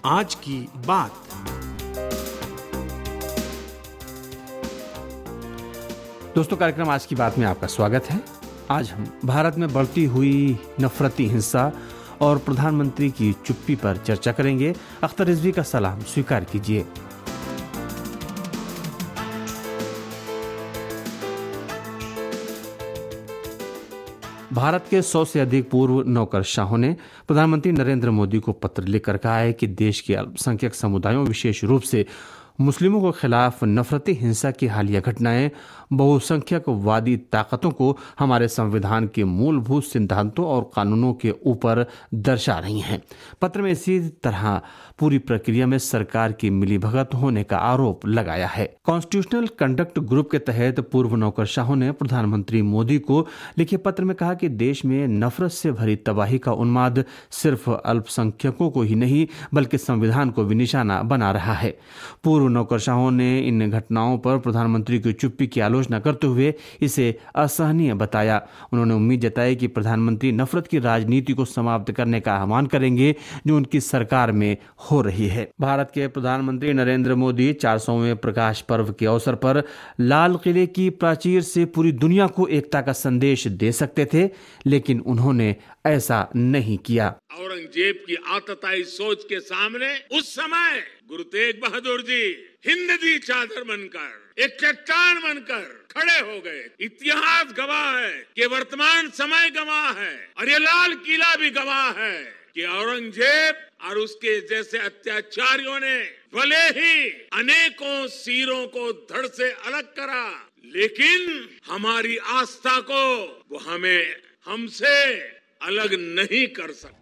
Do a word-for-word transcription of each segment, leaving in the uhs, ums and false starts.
आज की बात। दोस्तों, कार्यक्रम आज की बात में आपका स्वागत है। आज हम भारत में बढ़ती हुई नफरती हिंसा और प्रधानमंत्री की चुप्पी पर चर्चा करेंगे। अख्तर रिजवी का सलाम स्वीकार कीजिए। भारत के सौ से अधिक पूर्व नौकरशाहों ने प्रधानमंत्री नरेंद्र मोदी को पत्र लिखकर कहा है कि देश के अल्पसंख्यक समुदायों, विशेष रूप से मुस्लिमों के खिलाफ नफरती हिंसा की हालिया घटनाएं बहुसंख्यकवादी ताकतों को हमारे संविधान के मूलभूत सिद्धांतों और कानूनों के ऊपर दर्शा रही हैं। पत्र में इसी तरह पूरी प्रक्रिया में सरकार की मिलीभगत होने का आरोप लगाया है। कॉन्स्टिट्यूशनल कंडक्ट ग्रुप के तहत पूर्व नौकरशाहों ने प्रधानमंत्री मोदी को लिखे पत्र में कहा कि देश में नफरत से भरी तबाही का उन्माद सिर्फ अल्पसंख्यकों को ही नहीं बल्कि संविधान को भी निशाना बना रहा है। पूर्व नौकरशाहों ने इन घटनाओं पर प्रधानमंत्री की चुप्पी की आलोचना करते हुए इसे असहनीय बताया। उन्होंने उम्मीद जताई कि प्रधानमंत्री नफरत की राजनीति को समाप्त करने का आह्वान करेंगे जो उनकी सरकार में हो रही है। भारत के प्रधानमंत्री नरेंद्र मोदी चार सौवें प्रकाश पर्व के अवसर पर लाल किले की प्राचीर से पूरी दुनिया को एकता का संदेश दे सकते थे, लेकिन उन्होंने ऐसा नहीं किया। औरंगजेब की आतताई सोच के सामने उस समय गुरु तेग बहादुर जी हिंद दी चादर बनकर, एक चट्टान बनकर खड़े हो गए। इतिहास गवाह है कि वर्तमान समय गवाह है और ये लाल किला भी गवाह है कि औरंगजेब और उसके जैसे अत्याचारियों ने भले ही अनेकों सिरों को धड़ से अलग करा, लेकिन हमारी आस्था को वो हमें हमसे अलग नहीं कर सकता।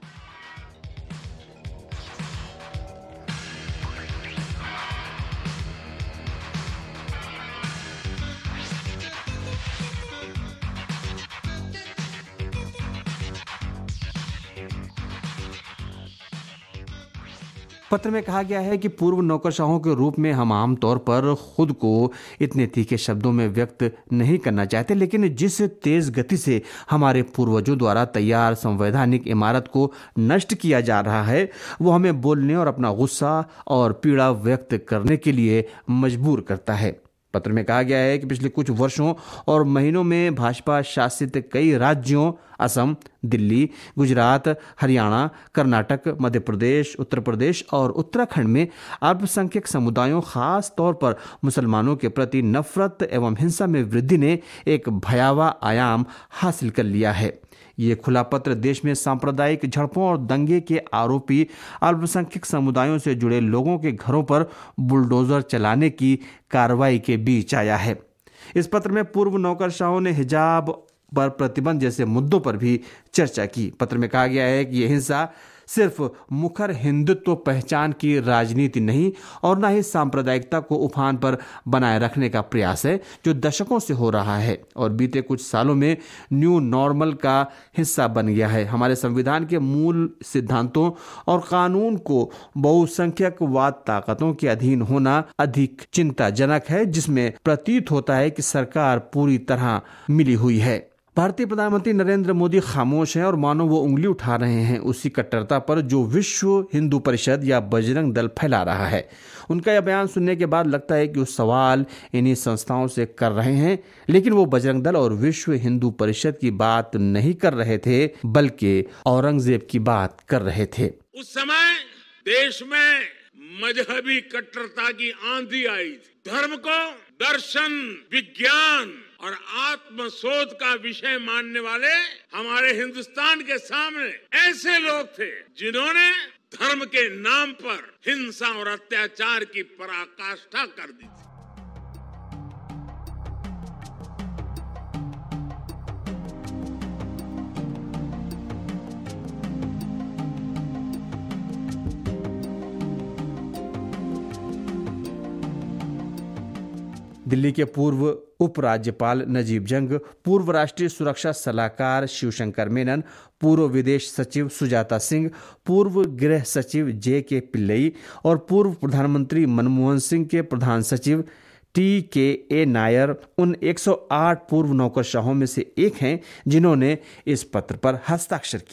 पत्र में कहा गया है कि पूर्व नौकरशाहों के रूप में हम आमतौर पर खुद को इतने तीखे शब्दों में व्यक्त नहीं करना चाहते, लेकिन जिस तेज गति से हमारे पूर्वजों द्वारा तैयार संवैधानिक इमारत को नष्ट किया जा रहा है वो हमें बोलने और अपना गुस्सा और पीड़ा व्यक्त करने के लिए मजबूर करता है। पत्र में कहा गया है कि पिछले कुछ वर्षों और महीनों में भाजपा शासित कई राज्यों असम, दिल्ली, गुजरात, हरियाणा, कर्नाटक, मध्य प्रदेश, उत्तर प्रदेश और उत्तराखंड में अल्पसंख्यक समुदायों, खास तौर पर मुसलमानों के प्रति नफरत एवं हिंसा में वृद्धि ने एक भयावह आयाम हासिल कर लिया है। ये खुला पत्र देश में सांप्रदायिक झड़पों और दंगे के आरोपी अल्पसंख्यक समुदायों से जुड़े लोगों के घरों पर बुलडोजर चलाने की कार्रवाई के बीच आया है। इस पत्र में पूर्व नौकरशाहों ने हिजाब पर प्रतिबंध जैसे मुद्दों पर भी चर्चा की। पत्र में कहा गया है कि यह हिंसा सिर्फ मुखर हिंदुत्व पहचान की राजनीति नहीं और न ही सांप्रदायिकता को उफान पर बनाए रखने का प्रयास है जो दशकों से हो रहा है और बीते कुछ सालों में न्यू नॉर्मल का हिस्सा बन गया है। हमारे संविधान के मूल सिद्धांतों और कानून को बहुसंख्यकवाद ताकतों के अधीन होना अधिक चिंताजनक है, जिसमें प्रतीत होता है कि सरकार पूरी तरह मिली हुई है। भारतीय प्रधानमंत्री नरेंद्र मोदी खामोश हैं और मानो वो उंगली उठा रहे हैं उसी कट्टरता पर जो विश्व हिंदू परिषद या बजरंग दल फैला रहा है। उनका यह बयान सुनने के बाद लगता है कि वो सवाल इन्हीं संस्थाओं से कर रहे हैं, लेकिन वो बजरंग दल और विश्व हिंदू परिषद की बात नहीं कर रहे थे बल्कि औरंगजेब की बात कर रहे थे। उस समय देश में मजहबी कट्टरता की आंधी आई थी। धर्म को दर्शन, विज्ञान और आत्मशोध का विषय मानने वाले हमारे हिंदुस्तान के सामने ऐसे लोग थे जिन्होंने धर्म के नाम पर हिंसा और अत्याचार की पराकाष्ठा कर दी थी। दिल्ली के पूर्व उपराज्यपाल नजीब जंग, पूर्व राष्ट्रीय सुरक्षा सलाहकार शिवशंकर मेनन, पूर्व विदेश सचिव सुजाता सिंह, पूर्व गृह सचिव जे के पिल्लई और पूर्व प्रधानमंत्री मनमोहन सिंह के प्रधान सचिव टी के ए नायर उन एक सौ आठ पूर्व नौकरशाहों में से एक हैं जिन्होंने इस पत्र पर हस्ताक्षर किए।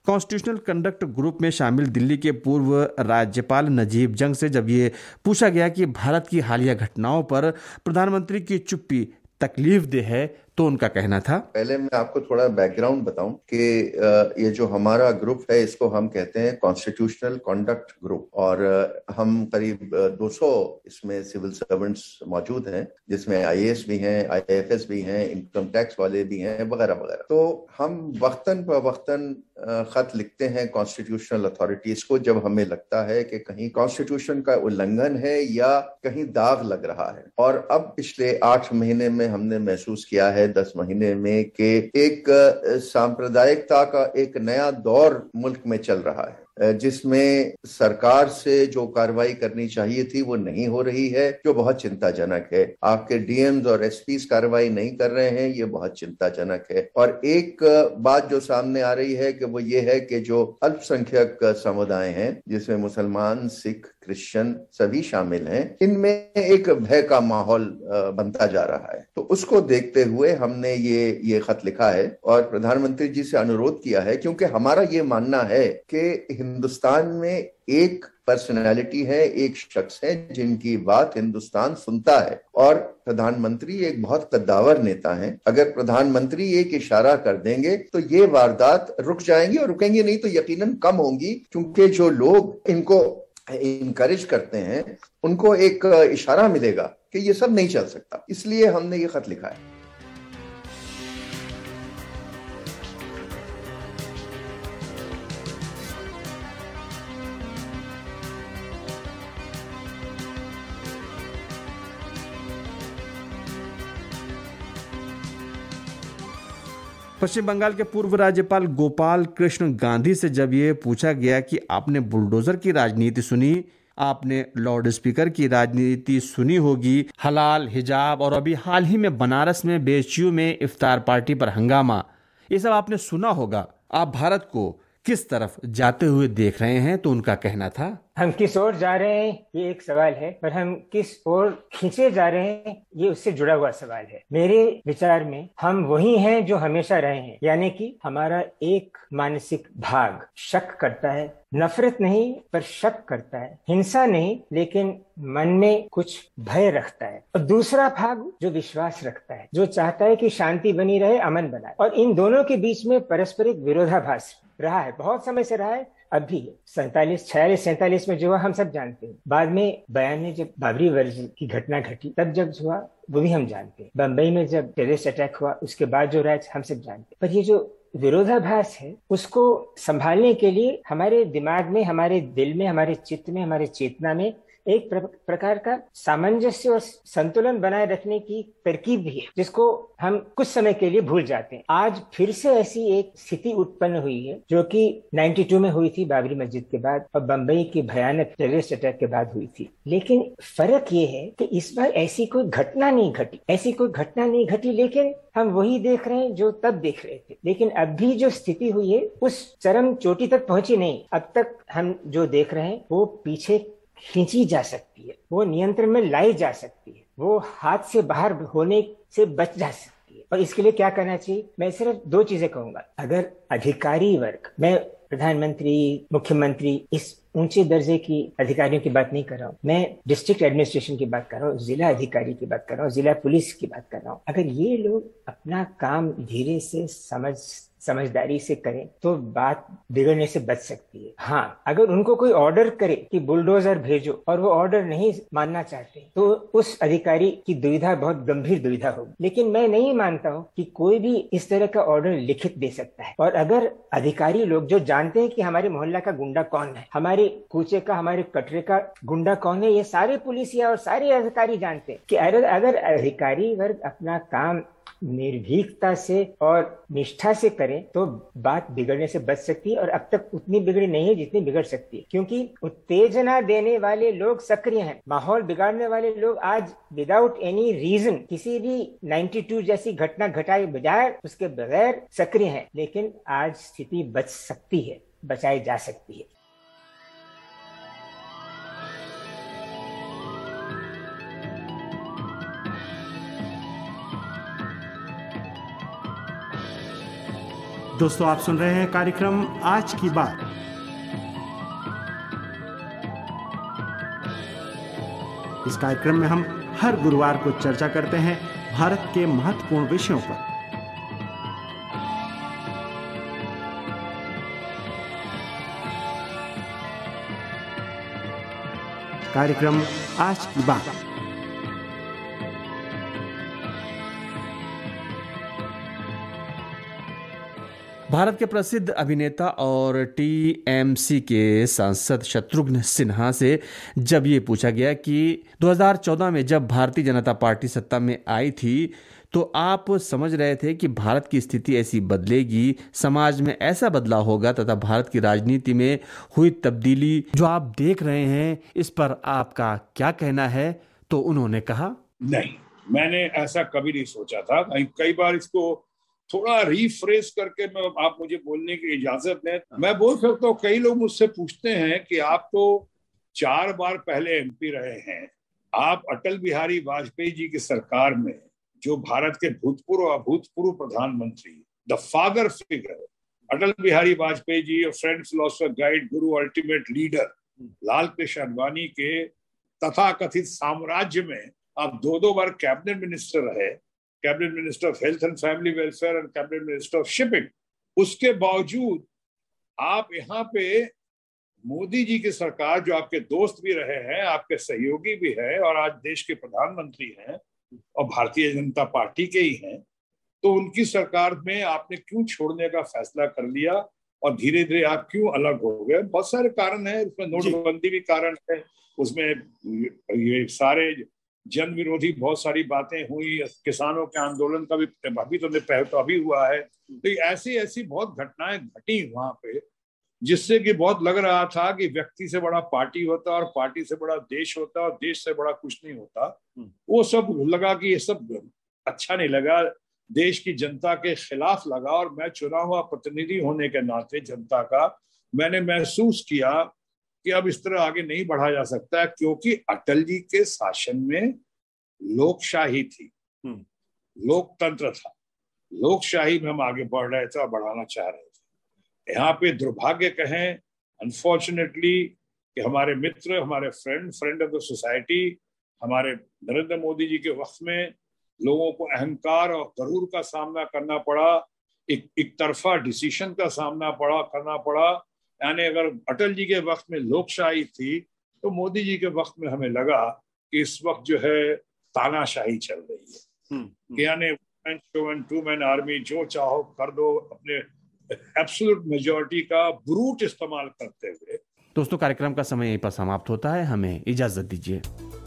कॉन्स्टिट्यूशनल कंडक्ट ग्रुप में शामिल दिल्ली के पूर्व राज्यपाल नजीब जंग से जब ये पूछा गया कि भारत की हालिया घटनाओं पर प्रधानमंत्री की चुप्पी तकलीफ दे है, तो उनका कहना था। पहले मैं आपको थोड़ा बैकग्राउंड बताऊं कि ये जो हमारा ग्रुप है इसको हम कहते हैं कॉन्स्टिट्यूशनल कंडक्ट ग्रुप, और हम करीब दो सौ इसमें सिविल सर्वेंट्स मौजूद हैं, जिसमें आईएएस भी हैं, आईएफएस भी हैं, इनकम टैक्स वाले भी हैं, वगैरह वगैरह। तो हम वक्तन ब वक्तन खत लिखते हैं कॉन्स्टिट्यूशनल अथॉरिटीज को जब हमें लगता है कि कहीं कॉन्स्टिट्यूशन का उल्लंघन है या कहीं दाग लग रहा है। और अब पिछले आठ महीने में हमने महसूस किया है, दस महीने में, कि एक सांप्रदायिकता का एक नया दौर मुल्क में चल रहा है, जिसमें सरकार से जो कार्रवाई करनी चाहिए थी वो नहीं हो रही है, जो बहुत चिंताजनक है। आपके डीएम्स और एसपीस कार्रवाई नहीं कर रहे हैं, ये बहुत चिंताजनक है। और एक बात जो सामने आ रही है कि वो ये है कि जो अल्पसंख्यक समुदाय हैं, जिसमें मुसलमान, सिख, क्रिश्चियन सभी शामिल हैं, इनमें एक भय का माहौल बनता जा रहा है। तो उसको देखते हुए हमने ये ये खत लिखा है और प्रधानमंत्री जी से अनुरोध किया है, क्योंकि हमारा ये मानना है कि हिंदुस्तान में एक पर्सनैलिटी है, एक शख्स है जिनकी बात हिंदुस्तान सुनता है, और प्रधानमंत्री एक बहुत कद्दावर नेता हैं। अगर प्रधानमंत्री एक इशारा कर देंगे तो ये वारदात रुक जाएंगी, और रुकेंगी नहीं तो यकीनन कम होंगी, क्योंकि जो लोग इनको इनकरेज करते हैं उनको एक इशारा मिलेगा कि ये सब नहीं चल सकता। इसलिए हमने ये खत लिखा है। पश्चिम बंगाल के पूर्व राज्यपाल गोपाल कृष्ण गांधी से जब ये पूछा गया कि आपने बुलडोजर की राजनीति सुनी, आपने लाउड स्पीकर की राजनीति सुनी होगी, हलाल, हिजाब और अभी हाल ही में बनारस में बेचियों में इफ्तार पार्टी पर हंगामा, ये सब आपने सुना होगा, आप भारत को किस तरफ जाते हुए देख रहे हैं? तो उनका कहना था, हम किस ओर जा रहे हैं ये एक सवाल है, पर हम किस ओर खींचे जा रहे हैं ये उससे जुड़ा हुआ सवाल है। मेरे विचार में हम वही हैं जो हमेशा रहे हैं, यानी कि हमारा एक मानसिक भाग शक करता है, नफरत नहीं पर शक करता है, हिंसा नहीं लेकिन मन में कुछ भय रखता है, और दूसरा भाग जो विश्वास रखता है, जो चाहता है कि शांति बनी रहे, अमन बनाए। और इन दोनों के बीच में परस्परिक विरोधाभास रहा है, बहुत समय से रहा है। अब भी सैतालीस छियालीस सैतालीस में जो हुआ हम सब जानते हैं, बाद में बयान में जब बाबरी मस्जिद की घटना घटी तब जब हुआ वो भी हम जानते हैं, बम्बई में जब टेररिस्ट अटैक हुआ उसके बाद जो रहा हम सब जानते हैं। पर ये जो विरोधाभास है उसको संभालने के लिए हमारे दिमाग में, हमारे दिल में, हमारे चित्त में, हमारे चेतना में एक प्रकार का सामंजस्य और संतुलन बनाए रखने की तरकीब भी है, जिसको हम कुछ समय के लिए भूल जाते हैं। आज फिर से ऐसी एक स्थिति उत्पन्न हुई है जो कि बानवे में हुई थी बाबरी मस्जिद के बाद और बंबई के भयानक टेररिस्ट अटैक के बाद हुई थी। लेकिन फर्क ये है कि इस बार ऐसी कोई घटना नहीं घटी, ऐसी कोई घटना नहीं घटी, लेकिन हम वही देख रहे हैं जो तब देख रहे थे। लेकिन अब भी जो स्थिति हुई है उस चरम चोटी तक पहुंची नहीं। अब तक हम जो देख रहे हैं वो पीछे खींची जा सकती है, वो नियंत्रण में लाई जा सकती है, वो हाथ से बाहर होने से बच जा सकती है। और इसके लिए क्या करना चाहिए? मैं सिर्फ दो चीजें कहूंगा। अगर अधिकारी वर्ग, मैं प्रधानमंत्री, मुख्यमंत्री, इस ऊंचे दर्जे की अधिकारियों की बात नहीं कर रहा हूँ, मैं डिस्ट्रिक्ट एडमिनिस्ट्रेशन की बात कर रहा हूँ, जिला अधिकारी की बात कर रहा हूँ, जिला पुलिस की बात कर रहा हूँ। अगर ये लोग अपना काम धीरे से समझ समझदारी से करें तो बात बिगड़ने से बच सकती है। हाँ, अगर उनको कोई ऑर्डर करे कि बुलडोजर भेजो और वो ऑर्डर नहीं मानना चाहते तो उस अधिकारी की दुविधा बहुत गंभीर दुविधा होगी। लेकिन मैं नहीं मानता हूँ कि कोई भी इस तरह का ऑर्डर लिखित दे सकता है। और अगर अधिकारी लोग जो जानते हैं कि हमारे मोहल्ला का गुंडा कौन है, हमारे कूचे का, हमारे कटरे का गुंडा कौन है, ये सारे पुलिसिया और सारे अधिकारी जानते हैं कि अगर अगर अधिकारी वर्ग अपना काम निर्भीकता से और निष्ठा से करें तो बात बिगड़ने से बच सकती है। और अब तक उतनी बिगड़ी नहीं है जितनी बिगड़ सकती है, क्योंकि उत्तेजना देने वाले लोग सक्रिय हैं, माहौल बिगाड़ने वाले लोग आज विदाउट एनी रीजन किसी भी बानवे जैसी घटना घटाए बजाय उसके बगैर सक्रिय हैं। लेकिन आज स्थिति बच सकती है, बचाई जा सकती है। दोस्तों, आप सुन रहे हैं कार्यक्रम आज की बात। इस कार्यक्रम में हम हर गुरुवार को चर्चा करते हैं भारत के महत्वपूर्ण विषयों पर। कार्यक्रम आज की बात। भारत के प्रसिद्ध अभिनेता और टीएमसी के सांसद शत्रुघ्न सिन्हा से जब ये पूछा गया कि दो हज़ार चौदह में जब भारतीय जनता पार्टी सत्ता में आई थी तो आप समझ रहे थे कि भारत की स्थिति ऐसी बदलेगी, समाज में ऐसा बदलाव होगा तथा भारत की राजनीति में हुई तब्दीली जो आप देख रहे हैं, इस पर आपका क्या कहना है? तो उन्होंने कहा, नहीं, मैंने ऐसा कभी नहीं सोचा था। कई बार इसको थोड़ा रीफ्रेश करके मैं आप मुझे बोलने की इजाजत दें, मैं बोल सकता हूँ। कई लोग मुझसे पूछते हैं कि आप तो चार बार पहले एमपी रहे हैं, आप अटल बिहारी वाजपेयी जी की सरकार में, जो भारत के भूतपूर्व अभूतपूर्व प्रधानमंत्री, the father figure Atal Bihari Vajpayee ji, friend, philosopher, guide, guru, ultimate leader Lal Krishna Advani के तथाकथित साम्राज्य में आप दो दो बार कैबिनेट मिनिस्टर रहे, cabinet minister of health and family welfare and cabinet minister of shipping. उसके बावजूद आप यहाँ पे मोदी जी की सरकार, जो आपके दोस्त भी रहे हैं, आपके सहयोगी भी है और आज देश के प्रधानमंत्री हैं और भारतीय जनता पार्टी के ही हैं, तो उनकी सरकार में आपने क्यों छोड़ने का फैसला कर लिया और धीरे धीरे आप क्यों अलग हो गए? बहुत सारे कारण हैं, उसमें नोटबंदी भी कारण है, उसमें ये सारे जन विरोधी बहुत सारी बातें हुई, किसानों के आंदोलन का भी अभी तो तो अभी हुआ है। तो ऐसी ऐसी बहुत घटनाएं घटी वहां पे, जिससे कि बहुत लग रहा था कि व्यक्ति से बड़ा पार्टी होता और पार्टी से बड़ा देश होता और देश से बड़ा कुछ नहीं होता। वो सब लगा कि ये सब अच्छा नहीं लगा, देश की जनता के खिलाफ लगा। और मैं चुना हुआ प्रतिनिधि होने के नाते जनता का, मैंने महसूस किया कि अब इस तरह आगे नहीं बढ़ा जा सकता है, क्योंकि अटल जी के शासन में लोकशाही थी, लोकतंत्र था, लोकशाही में हम आगे बढ़ रहे थे और बढ़ाना चाह रहे थे। यहाँ पे दुर्भाग्य कहें, अनफॉर्चुनेटली, कि हमारे मित्र, हमारे friend friend of the society, हमारे नरेंद्र मोदी जी के वक्त में लोगों को अहंकार और गरूर का सामना करना पड़ा, एक एक तरफा डिसीजन का सामना पड़ा करना पड़ा। यानी अगर अटल जी के वक्त में लोकशाही थी तो मोदी जी के वक्त में हमें लगा कि इस वक्त जो है तानाशाही चल रही है, कि यानी टू मैन आर्मी, जो चाहो कर दो, अपने एब्सोल्यूट मेजॉरिटी का ब्रूट इस्तेमाल करते हुए। दोस्तों, कार्यक्रम का समय यहीं पर समाप्त होता है, हमें इजाजत दीजिए।